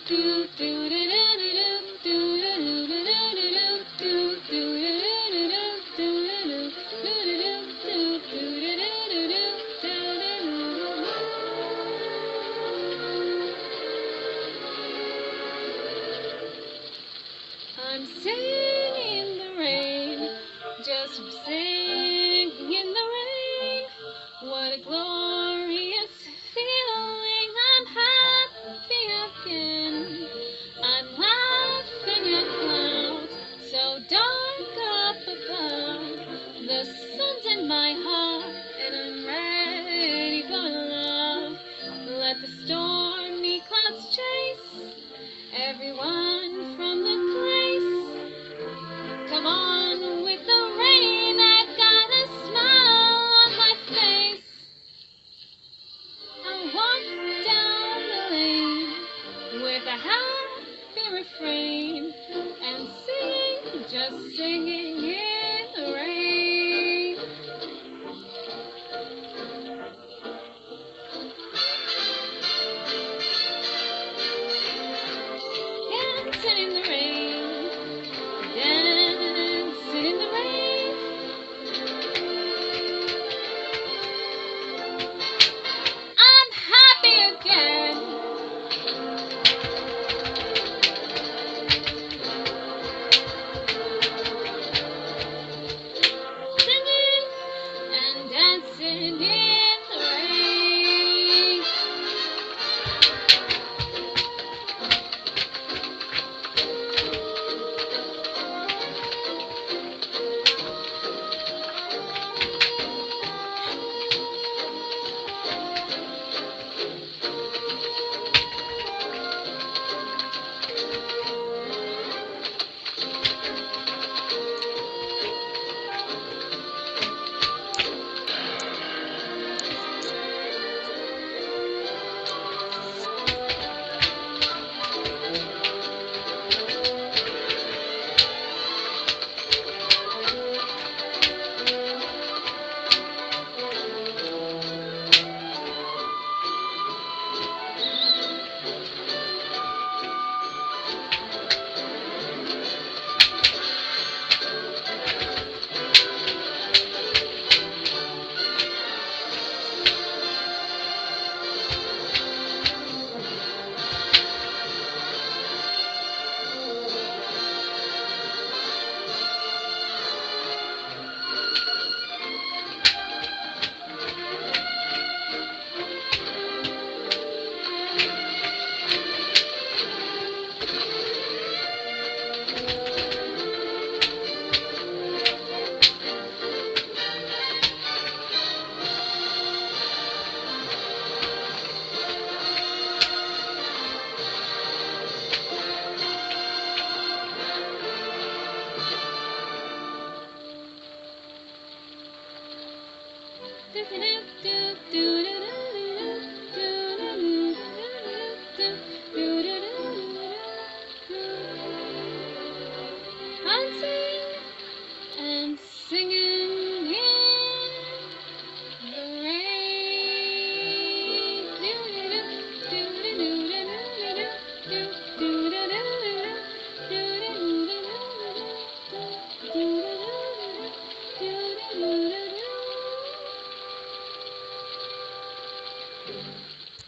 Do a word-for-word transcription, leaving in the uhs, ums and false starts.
I'm singing in the rain, just singing in the rain. What a glorious feeling, I'm happy again. I'm laughing at clouds so dark up above. The sun's in my heart and I'm ready for love. Let the stormy clouds chase everyone from the place. Come on with the rain, I've got a smile on my face. I walk down the lane with a happy refrain and sing, just singing in the rain. Dancing in the rain, dancing in the rain. I'm happy again. Singing and dancing in the rain. Dancing and singing in the rain.